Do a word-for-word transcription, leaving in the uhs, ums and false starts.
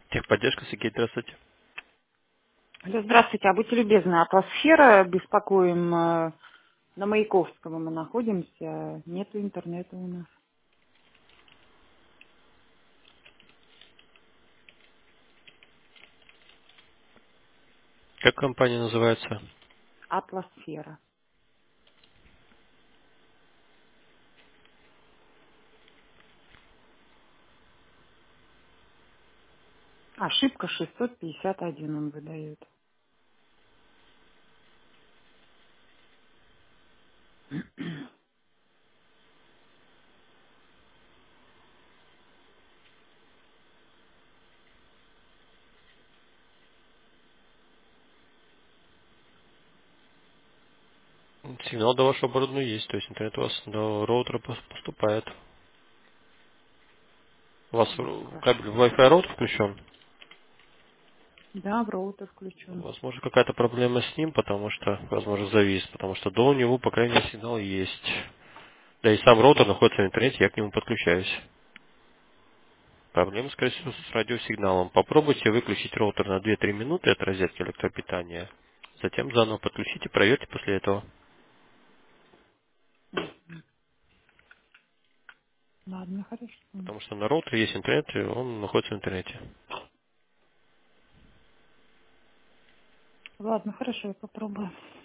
Техподдержка, Сергей, здравствуйте. Алло, здравствуйте, а будьте любезны, атмосфера, беспокоим, э, на Маяковского мы находимся, нету интернета у нас. Как компания называется? Атмосфера. Ошибка шестьсот пятьдесят один он выдает. Сигнал до вашего оборудования есть, то есть интернет у вас до роутера пос- поступает. У вас Ну, р- хорошо. кабель Wi-Fi роутер включен? Да, в роутер включен. Возможно, какая-то проблема с ним, потому что, возможно, завис, потому что до него, по крайней мере, сигнал есть. Да и сам роутер находится в интернете, я к нему подключаюсь. Проблема, скорее всего, с радиосигналом. Попробуйте выключить роутер на две-три минуты от розетки электропитания. Затем заново подключите, проверьте после этого. Ладно, хорошо. Потому что на роутере есть интернет, и он находится в интернете. Ладно, хорошо, я попробую.